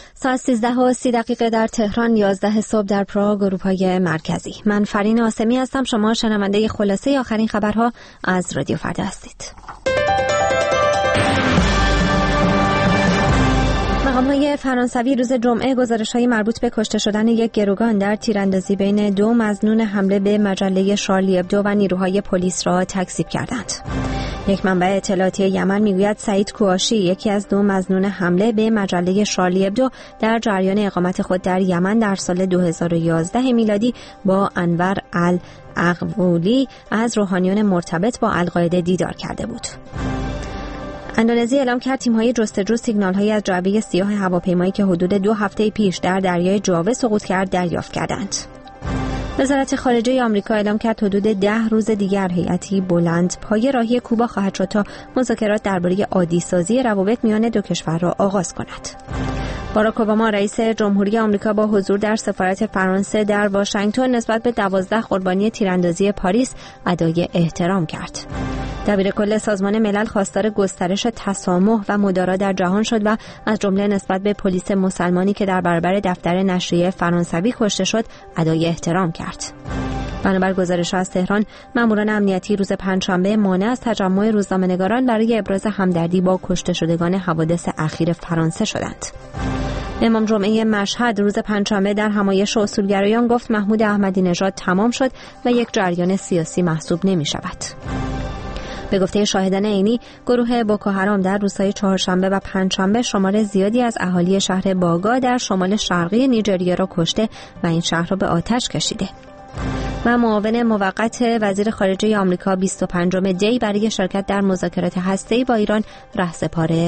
ساعت 13:30 در تهران، 11 صبح در پراگ، اروپای مرکزی. من فرین آسمی هستم. شما شنونده خلاصه آخرین خبرها از رادیو فردا هستید. مقام‌های فرانسوی روز جمعه گزارش‌های مربوط به کشته شدن یک گروگان در تیراندازی بین دو مظنون حمله به مجله شارلی ابدو و نیروهای پلیس را تکذیب کردند. یک منبع اطلاعاتی یمن میگوید سعید کواشی، یکی از دو مظنون حمله به مجله شارلی ابدو، در جریان اقامت خود در یمن در سال 2011 میلادی با انور الاغولی از روحانیون مرتبط با القاعده دیدار کرده بود. اندونزی اعلام کرد تیم‌های جستجو سیگنال‌هایی از جعبه سیاه هواپیمایی که حدود 2 هفته پیش در دریای جاوه سقوط کرد دریافت کردند. وزارت خارجه آمریکا اعلام کرد حدود 10 روز دیگر هیئتی بلند پایه راهی کوبا خواهد شد تا مذاکرات درباره عادی‌سازی روابط میان دو کشور را آغاز کند. باراک اوباما رئیس جمهوری آمریکا با حضور در سفارت فرانسه در واشنگتن نسبت به 12 قربانی تیراندازی پاریس ادای احترام کرد. دبیرکل سازمان ملل خواستار گسترش تسامح و مدارا در جهان شد و از جمله نسبت به پلیس مسلمانی که در برابر دفتر نشریه فرانسوی کشته شد ادای احترام کرد. بنابر گزارش‌ها از تهران، ماموران امنیتی روز پنجشنبه مانع از تجمع روزنامه‌نگاران برای ابراز همدردی با کشته شدگان حوادث اخیر فرانسه شدند. امام جمعه مشهد روز پنجشنبه در همایش اصولگرایان گفت محمود احمدی نژاد تمام شد و یک جریان سیاسی محسوب نمی‌شود. به گفته شاهدان عینی، گروه بوکوحرام در روزهای چهارشنبه و پنجشنبه شمار زیادی از اهالی شهر باگا در شمال شرقی نیجریه را کشته و این شهر را به آتش کشیده. و معاون موقت وزیر خارجه آمریکا 25 دی برای شرکت در مذاکرات هسته‌ای با ایران رهسپار